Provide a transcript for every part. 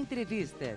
Entrevista.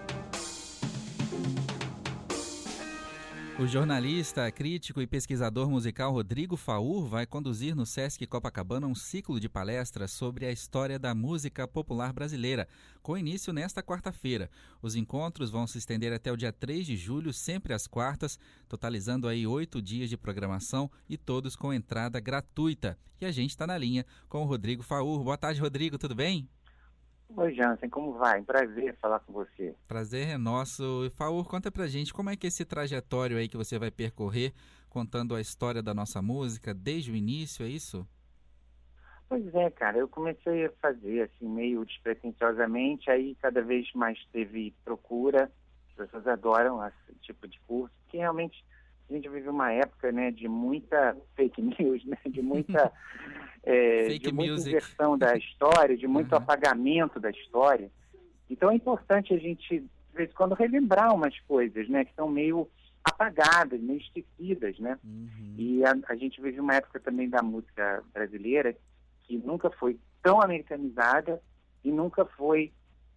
O jornalista, crítico e pesquisador musical Rodrigo Faur vai conduzir no Sesc Copacabana um ciclo de palestras sobre a história da música popular brasileira, com início nesta quarta-feira. Os encontros vão se estender até o dia 3 de julho, sempre às quartas, totalizando aí 8 dias de programação e todos com entrada gratuita. E a gente está na linha com o Rodrigo Faur. Boa tarde, Rodrigo, tudo bem? Oi, Jansen, como vai? Prazer falar com você. Prazer é nosso. Faur, conta pra gente como é que é esse trajetório aí que você vai percorrer, contando a história da nossa música desde o início, é isso? Pois é, cara, eu comecei a fazer assim, meio despretensiosamente, aí cada vez mais teve procura, as pessoas adoram esse tipo de curso, porque realmente a gente vive uma época, né, de muita fake news, né, de muita, Fake de muita music. inversão da história, de muito apagamento da história. Então é importante a gente, de vez em quando, relembrar umas coisas, né, que estão meio apagadas, meio esquecidas, né? E a gente vive uma época também da música brasileira que nunca foi tão americanizada e nunca foi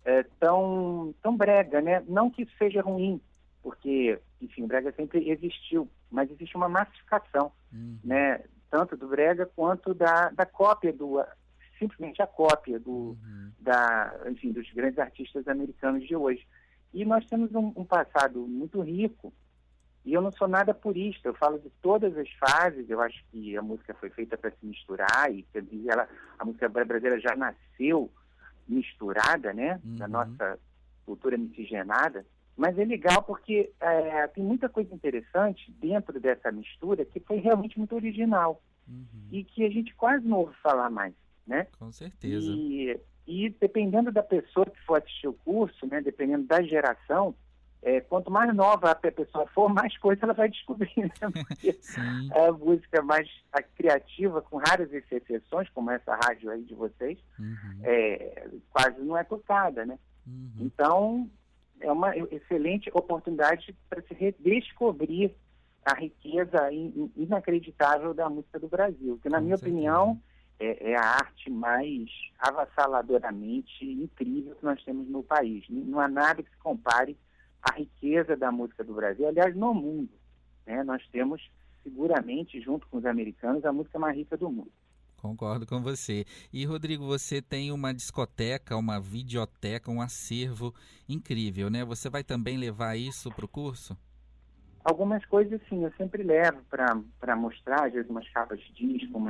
tão brega, né? Não que isso seja ruim, porque, enfim, o brega sempre existiu, mas existe uma massificação, né? Tanto do brega quanto da cópia, simplesmente a cópia enfim, dos grandes artistas americanos de hoje. E nós temos um passado muito rico, e eu não sou nada purista, eu falo de todas as fases. Eu acho que a música foi feita para se misturar, e a música brasileira já nasceu misturada, né, da nossa cultura miscigenada. Mas é legal porque tem muita coisa interessante dentro dessa mistura que foi realmente muito original e que a gente quase não ouve falar mais, né? Com certeza. E dependendo da pessoa que for assistir o curso, né, dependendo da geração, quanto mais nova a pessoa for, mais coisa ela vai descobrir, né? Porque a música mais criativa, com raras exceções, como essa rádio aí de vocês, quase não é tocada, né? Então, é uma excelente oportunidade para se redescobrir a riqueza inacreditável da música do Brasil, que, na minha opinião, é a arte mais avassaladoramente incrível que nós temos no país. Não há nada que se compare à riqueza da música do Brasil, aliás, no mundo, né? Nós temos, seguramente, junto com os americanos, a música mais rica do mundo. Concordo com você. E, Rodrigo, você tem uma discoteca, uma videoteca, um acervo incrível, né? Você vai também levar isso para o curso? Algumas coisas, sim, eu sempre levo para mostrar, às vezes umas capas de disco,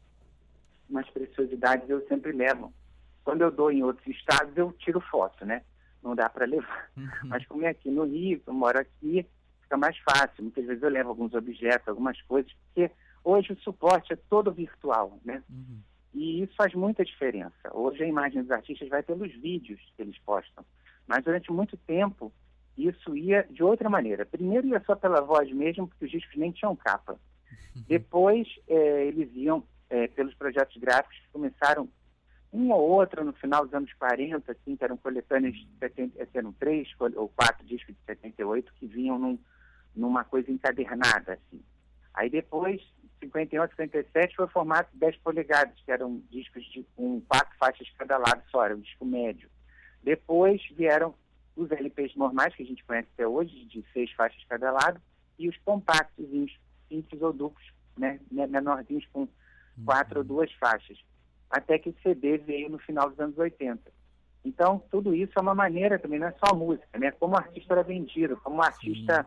umas preciosidades eu sempre levo. Quando eu dou em outros estados, eu tiro foto, né? Não dá para levar. Mas como é aqui no Rio, eu moro aqui, fica mais fácil. Muitas vezes eu levo alguns objetos, algumas coisas, porque hoje o suporte é todo virtual, né? E isso faz muita diferença. Hoje a imagem dos artistas vai pelos vídeos que eles postam. Mas durante muito tempo, isso ia de outra maneira. Primeiro ia só pela voz mesmo, porque os discos nem tinham capa. Depois eles iam pelos projetos gráficos que começaram um ou outro no final dos anos 40, assim, que eram coletâneas de 70, eram 3 ou 4 discos de 78 que vinham numa coisa encadernada, assim. Aí depois, 51 57, foi o formato de 10 polegadas, que eram discos com 4 faixas cada lado só, era um disco médio. Depois vieram os LPs normais, que a gente conhece até hoje, de 6 faixas cada lado, e os compactos, simples ou duplos, né, menorzinhos, com 4 ou 2 faixas. Até que o CD veio no final dos anos 80. Então, tudo isso é uma maneira também, não é só música, né? Como o artista era vendido, como o artista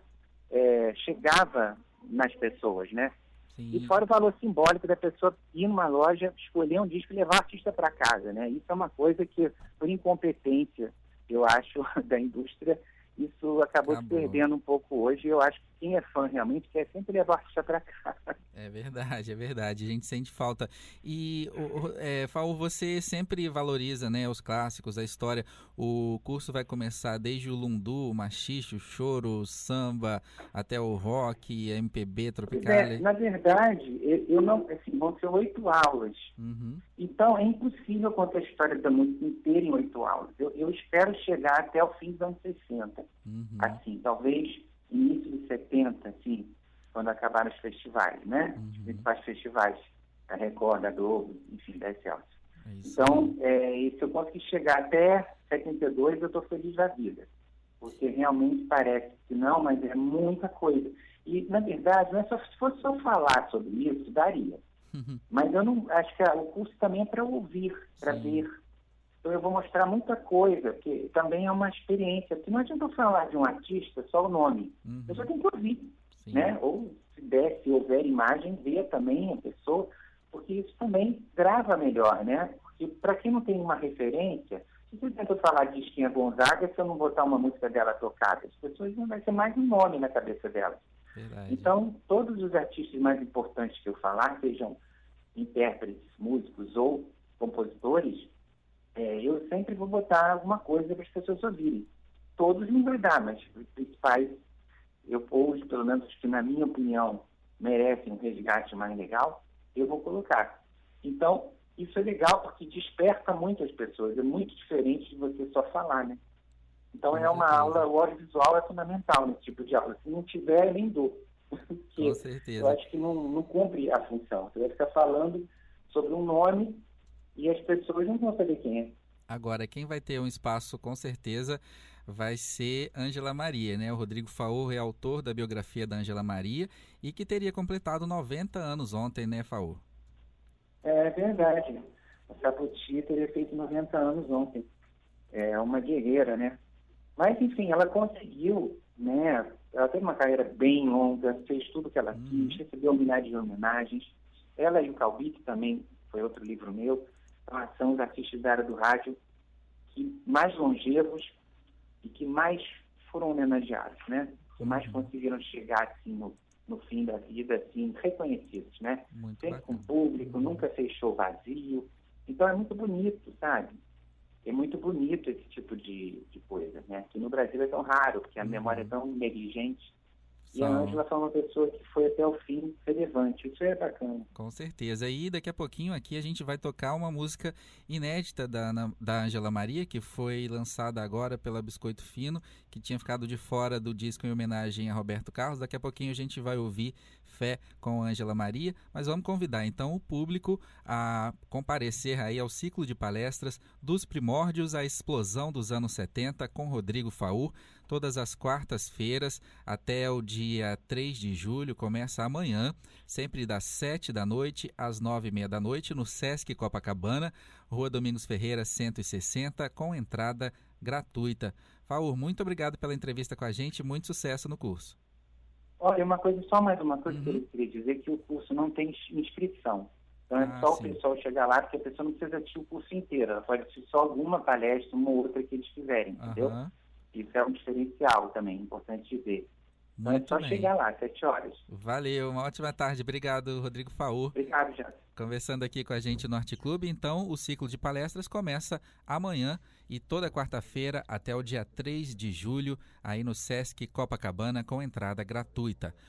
chegava nas pessoas, né? E fora o valor simbólico da pessoa ir numa loja, escolher um disco e levar o artista para casa, né? Isso é uma coisa que, por incompetência, eu acho, da indústria, isso acabou se perdendo um pouco hoje. Eu acho que quem é fã realmente quer sempre levar o artista para casa. É verdade. A gente sente falta. E, Faur, você sempre valoriza, né, os clássicos, a história. O curso vai começar desde o lundu, o machixe, o choro, o samba, até o rock, MPB, tropical. Na verdade, eu não, assim, vão ser 8 aulas. Então, é impossível contar a história da música inteira em 8 aulas. Eu espero chegar até o fim dos anos 60. Assim, talvez início de 70, assim, quando acabaram os festivais, né? Os principais festivais da Record, da Globo, enfim, da Excelsior. Então, se eu conseguir chegar até 72 eu estou feliz da vida. Porque realmente parece que não, mas é muita coisa. E, na verdade, não é só, se fosse só falar sobre isso, daria. Mas eu não acho que o curso também é para ouvir, para ver. Então eu vou mostrar muita coisa, que também é uma experiência. Porque não adianta eu falar de um artista, só o nome. A pessoa tem que ouvir, né? Ou se houver imagem, ver também a pessoa, porque isso também grava melhor, né? Porque para quem não tem uma referência, se você tenta falar de Chiquinha Gonzaga, se eu não botar uma música dela tocada, as pessoas não vai ser mais um nome na cabeça delas. Verdade. Então, todos os artistas mais importantes que eu falar, sejam intérpretes, músicos ou compositores, eu sempre vou botar alguma coisa para as pessoas ouvirem. Todos não vai dar, mas os principais, hoje, pelo menos os que, na minha opinião, merecem um resgate mais legal, eu vou colocar. Então, isso é legal porque desperta muito as pessoas. É muito diferente de você só falar, né? Então, é uma aula, o audiovisual é fundamental nesse tipo de aula. Se não tiver, eu nem dou. Com certeza. Eu acho que não cumpre a função. Você vai ficar falando sobre um nome e as pessoas não vão saber quem é. Agora, quem vai ter um espaço, com certeza, vai ser Ângela Maria, né? O Rodrigo Faur é autor da biografia da Ângela Maria e que teria completado 90 anos ontem, né, Faur? É verdade. A Sapoti teria feito 90 anos ontem. É uma guerreira, né? Mas, enfim, ela conseguiu, né? Ela teve uma carreira bem longa, fez tudo que ela quis, recebeu milhares de homenagens. Ela e o Calbi, que também foi outro livro meu, são os artistas da área do rádio que mais longevos e que mais foram homenageados, né? Que mais conseguiram chegar, assim, no fim da vida, assim, reconhecidos, né? Muito sempre bacana. com público, nunca fez show vazio. Então é muito bonito, sabe? É muito bonito esse tipo de coisa, né? Que no Brasil é tão raro, porque a memória é tão negligente. E a Ângela foi uma pessoa que foi até o fim relevante. Isso é bacana. Com certeza. E daqui a pouquinho aqui a gente vai tocar uma música inédita da Ângela Maria, que foi lançada agora pela Biscoito Fino, que tinha ficado de fora do disco em homenagem a Roberto Carlos. Daqui a pouquinho a gente vai ouvir Fé com a Ângela Maria, mas vamos convidar então o público a comparecer aí ao ciclo de palestras Dos Primórdios à Explosão dos Anos 70 com Rodrigo Faur, todas as quartas-feiras até o dia 3 de julho, começa amanhã, sempre das 7 da noite às 9h30 da noite, no Sesc Copacabana, Rua Domingos Ferreira 160, com entrada gratuita. Faur, muito obrigado pela entrevista com a gente, muito sucesso no curso. Olha, só mais uma coisa que eu queria dizer, que o curso não tem inscrição. Então é só o pessoal chegar lá, porque a pessoa não precisa assistir o curso inteiro, ela pode assistir só alguma palestra, uma ou outra que eles quiserem, entendeu? Isso é um diferencial também, importante dizer. Então é só chegar lá, 7 horas. Valeu, uma ótima tarde. Obrigado, Rodrigo Faur. Obrigado, Jânio. Conversando aqui com a gente no Arte Clube. Então, o ciclo de palestras começa amanhã e toda quarta-feira até o dia 3 de julho, aí no Sesc Copacabana, com entrada gratuita.